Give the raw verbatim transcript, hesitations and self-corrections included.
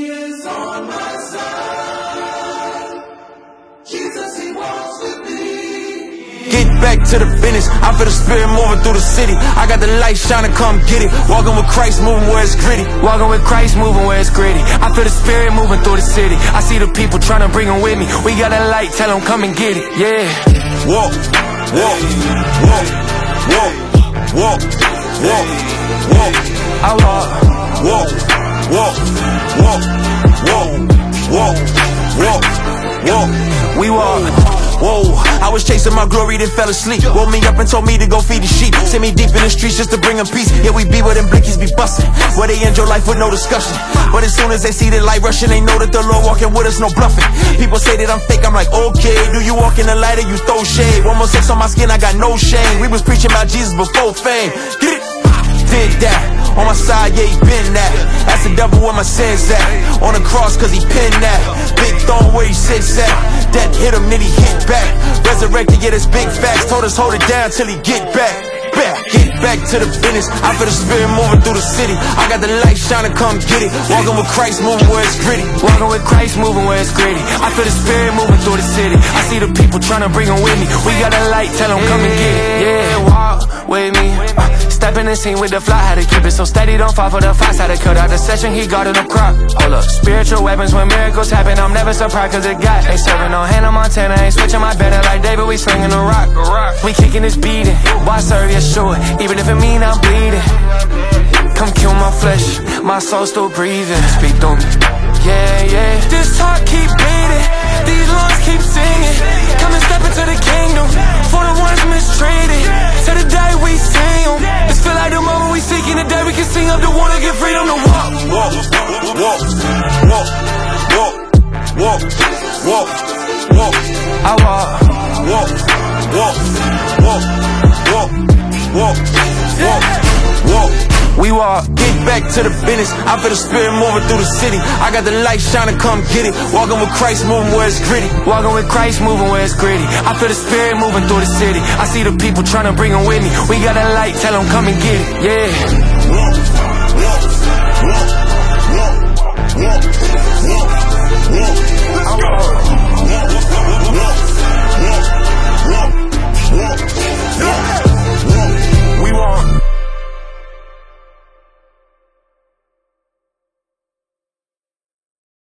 is on my side. Jesus, he walks with me. Get back to the business, I feel the spirit moving through the city. I got the light shining, come get it. Walking with Christ, moving where it's gritty. Walking with Christ, moving where it's gritty. I feel the spirit moving through the city. I see the people trying to bring them with me. We got a light, tell them come and get it, yeah. Walk, walk, walk, walk, walk, walk, walk. I walk, walk, walk, walk, walk, walk, walk, walk. We walk. Whoa, I was chasing my glory, then fell asleep. Woke me up and told me to go feed the sheep. Send me deep in the streets just to bring them peace. Yeah, we be where them blickies be bustin', where they end your life with no discussion. But as soon as they see the light rushing, they know that the Lord walking with us, no bluffing. People say that I'm fake, I'm like, okay. Do you walk in the light or you throw shade? One more sex on my skin, I got no shame. We was preaching about Jesus before fame. Get it? Did that. On my side, yeah, he been that. That's the devil where my sins at. On the cross, cause he pinned that. Big throne where he sits at. Death hit him, then he hit back. Resurrected, yeah, that's big facts. Told us hold it down till he get back. Back, get back to the business. I feel the spirit moving through the city. I got the light shining, come get it. Walking with Christ, moving where it's gritty. Walking with Christ, moving where it's gritty. I feel the spirit moving through the city. I see the people trying to bring them with me. We got a light, tell them come and get it. Yeah, walk with me. uh, Step in the scene with the fly, had to keep it so steady, don't fall for the fox. Had to cut out the session, he guarded the crop. Hold up, spiritual weapons when miracles happen. I'm never surprised cause it got. Ain't serving no Hannah Montana, ain't switching my banner like David, we slinging the rock. We kicking this beating, why serve Yeshua, even if it mean I'm bleeding. Come kill my flesh, my soul still breathing. Speak through me, yeah, yeah. This talk keep beating, these lungs keep singing. Come and step into the kingdom, for the ones mistreated. To the day we see them, this feel like the moment we seeking. The day we can sing up the one to get freedom to walk. Walk, walk, walk, walk, walk, walk, walk. I walk, walk, walk, walk, walk, walk, walk, walk. We walk, get back to the business. I feel the spirit moving through the city. I got the light shining, come get it. Walking with Christ, moving where it's gritty. Walking with Christ, moving where it's gritty. I feel the spirit moving through the city. I see the people trying to bring them with me. We got a light, tell them come and get it, yeah. Walk, walk, walk, walk, walk, walk, walk, walk, walk, walk.